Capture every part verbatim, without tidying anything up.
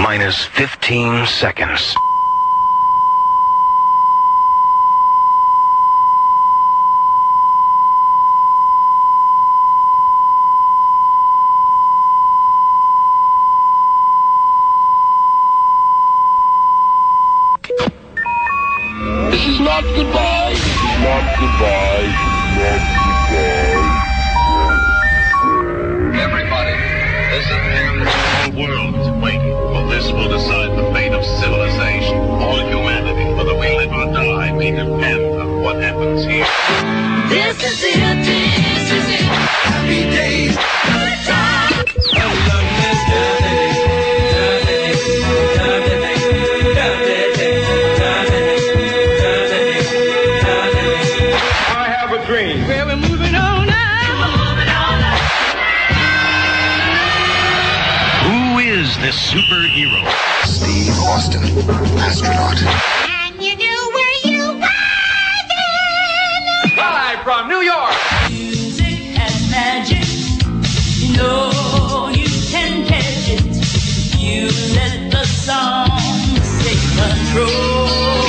minus fifteen seconds. This is not goodbye. This is not goodbye. This is not goodbye. Everybody, listen. The whole world is waiting, for this will decide the fate of civilization. All humanity, whether we live or die, may depend on what happens here. This is it. This is it. Happy days. Good times. I love this dream. Well, we're moving on now. We're moving on now. Who is this superhero? Steve Austin, astronaut. And you knew where you were then. Live from New York. Music and magic. You know you can catch it. You let the song take control.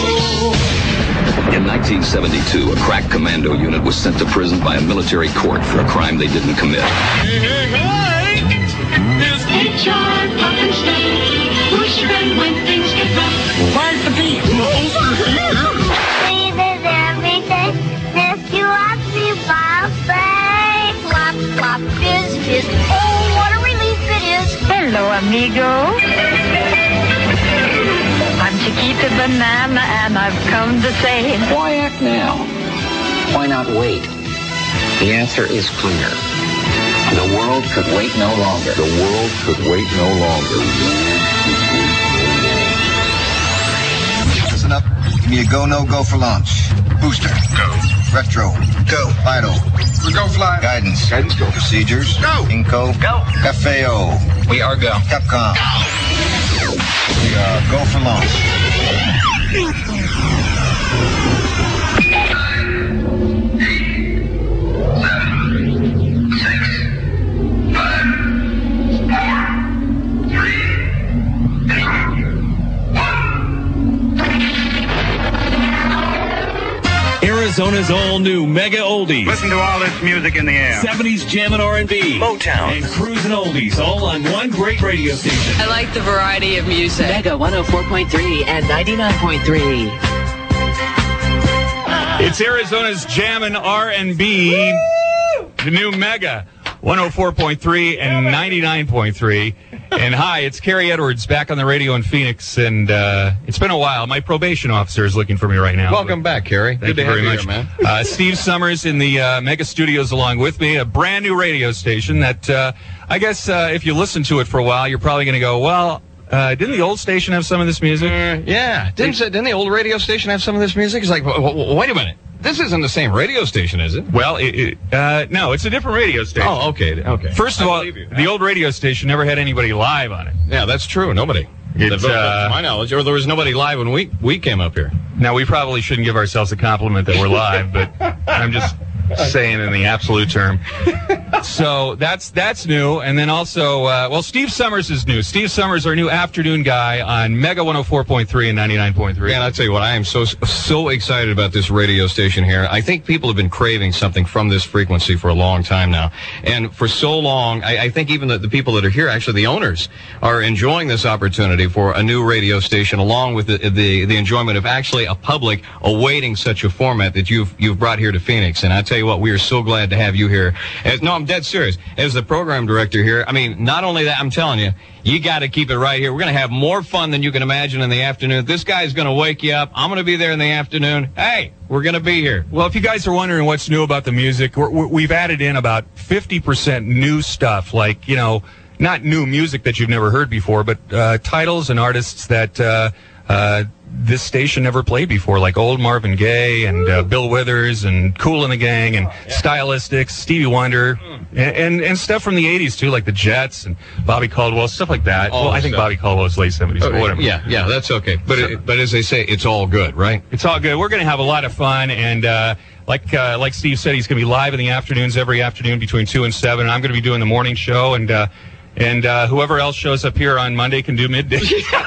In nineteen seventy-two, a crack commando unit was sent to prison by a military court for a crime they didn't commit. Hey, hey, hey! There's H R Pumpkinstein. Who's your friend when things get rough? Where's the beat? Over here. Sleep is everything. Miss you up, me, Bob. Flop, flop, fizz, fizz. Oh, what a relief it is. Hello, amigo. I'm Chiquita Banana, and I've come to say... Why act now? Why not wait? The answer is clear. The world could wait no longer. The world could wait no longer. Listen up. Give me a go, no go for launch. Booster. Go. Retro. Go. Vital. We go fly. Guidance. Guidance, go. Procedures. Go. Inco. Go. F A O. We are go. Capcom. Go. We are go for launch. Arizona's all-new Mega Oldies. Listen to all this music in the air. seventies Jam and R and B. Motown. And Cruisin' Oldies, all on one great radio station. I like the variety of music. Mega one oh four point three and ninety-nine point three. It's Arizona's Jam and R and B. The new Mega. one oh four point three and ninety-nine point three. And hi, it's Carrie Edwards back on the radio in Phoenix, and uh, it's been a while. My probation officer is looking for me right now. Welcome back, Carrie. Thank Good you to have very you much, here, man. Uh, Steve Summers in the uh, Mega Studios along with me, a brand new radio station that uh, I guess uh, if you listen to it for a while, you're probably going to go, well, uh, didn't the old station have some of this music? Uh, yeah. Didn't, didn't the old radio station have some of this music? It's like, w- w- wait a minute. This isn't the same radio station, is it? Well, it, it, uh, no, it's a different radio station. Oh, okay, okay. First of all, the old radio station never had anybody live on it. Yeah, that's true. Nobody. It's, to uh, my knowledge, or there was nobody live when we we came up here. Now, we probably shouldn't give ourselves a compliment that we're live, but I'm just saying in the absolute term. So that's that's new, and then also, uh, well, Steve Summers is new. Steve Summers, our new afternoon guy on Mega one oh four point three and ninety-nine point three. Man, I'll tell you what, I am so so excited about this radio station here. I think people have been craving something from this frequency for a long time now. And for so long, I, I think even the, the people that are here, actually the owners, are enjoying this opportunity for a new radio station, along with the the, the enjoyment of actually a public awaiting such a format that you've you've brought here to Phoenix. And I tell you what, we are so glad to have you here. As, no, I'm dead serious. As the program director here, I mean, not only that, I'm telling you, you got to keep it right here. We're going to have more fun than you can imagine in the afternoon. This guy's going to wake you up. I'm going to be there in the afternoon. Hey, we're going to be here. Well, if you guys are wondering what's new about the music, we're, we're, we've added in about fifty percent new stuff, like, you know, not new music that you've never heard before, but uh, titles and artists that uh, uh, this station never played before, like old Marvin Gaye and uh, Bill Withers and Kool and the Gang and Stylistics, Stevie Wonder, and, and and stuff from the eighties too, like the Jets and Bobby Caldwell, stuff like that. All well, I think stuff. Bobby Caldwell was late seventies, Oh, but whatever. Yeah, yeah, that's okay. But So- it, but as they say, it's all good, right? It's all good. We're going to have a lot of fun, and uh, like uh, like Steve said, he's going to be live in the afternoons every afternoon between two and seven. And I'm going to be doing the morning show, and uh, And uh, whoever else shows up here on Monday can do midday.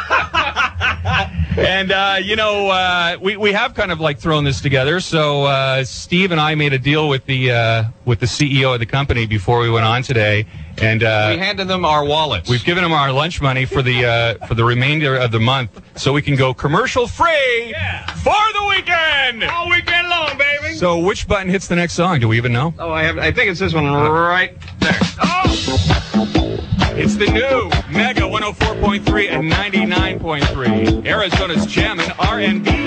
And, uh, you know, uh, we, we have kind of like thrown this together. So uh, Steve and I made a deal with the uh, with the C E O of the company before we went on today. And uh, we handed them our wallets. We've given them our lunch money for the uh, for the remainder of the month so we can go commercial free yeah. for the weekend. All weekend long, baby. So which button hits the next song? Do we even know? Oh, I have. I think it's this one right there. Oh! It's the new Mega one oh four point three and ninety-nine point three. Arizona's Jammin' R and B.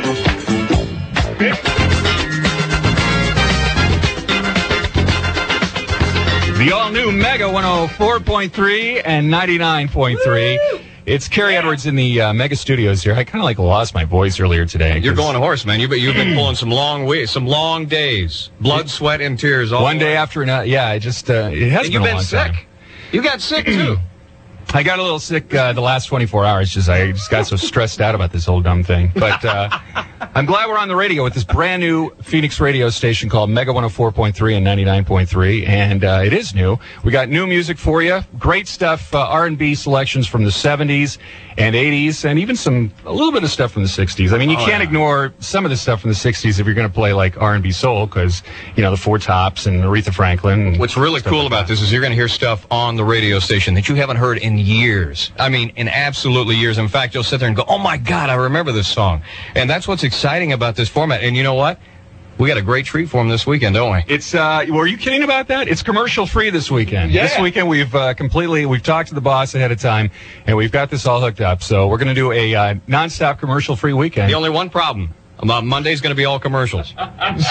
The all-new Mega one oh four point three and ninety-nine point three. It's Carrie Edwards in the uh, Mega Studios here. I kind of like lost my voice earlier today. You're going a horse, man. You've been, you've been pulling some long weeks, some long days, blood, sweat, and tears. All One day after another. Yeah, I just uh, it has and been you've a been long sick. time. You got sick too. I got a little sick uh, the last twenty-four hours. Just I just got so stressed out about this whole dumb thing. But uh, I'm glad we're on the radio with this brand new Phoenix radio station called Mega one oh four point three and ninety-nine point three, and uh, it is new. We got new music for you, great stuff, uh, R and B selections from the seventies and eighties, and even some a little bit of stuff from the sixties. I mean, you oh, can't yeah. ignore some of the stuff from the sixties if you're going to play like R and B soul, because you know the Four Tops and Aretha Franklin. And what's really cool like about that. this is you're going to hear stuff on the radio station that you haven't heard in years. I mean, in absolutely years. In fact, you'll sit there and go, "Oh my God, I remember this song." And that's what's exciting about this format. And you know what? We got a great treat for them this weekend, don't we? It's, uh, were you kidding about that? It's commercial free this weekend. Yeah. This weekend we've uh, completely, we've talked to the boss ahead of time, and we've got this all hooked up. So we're going to do a uh, nonstop commercial free weekend. The only one problem. Uh, Monday's going to be all commercials. So,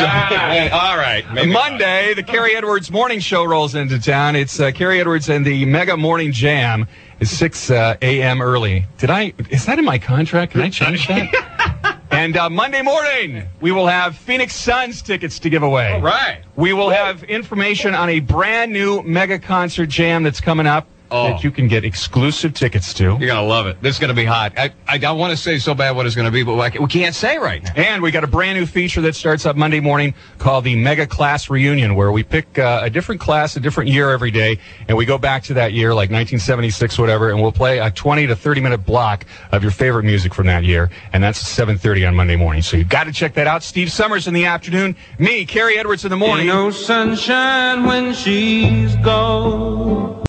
all right. Maybe Monday, the Carrie Edwards Morning Show rolls into town. It's uh, Carrie Edwards and the Mega Morning Jam. It's six uh, a.m. early. Did I, is that in my contract? Can I change that? And uh, Monday morning, we will have Phoenix Suns tickets to give away. All right. We will have information on a brand new Mega Concert Jam that's coming up. Oh. That you can get exclusive tickets to. You're going to love it. This is going to be hot. I, I, I want to say so bad what it's going to be, but we can't say right now. And we got a brand new feature that starts up Monday morning called the Mega Class Reunion, where we pick uh, a different class, a different year every day, and we go back to that year, like nineteen seventy-six, whatever, and we'll play a twenty to thirty minute block of your favorite music from that year, and that's at seven thirty on Monday morning. So you've got to check that out. Steve Summers in the afternoon, me, Carrie Edwards in the morning. Ain't no sunshine when she's gone.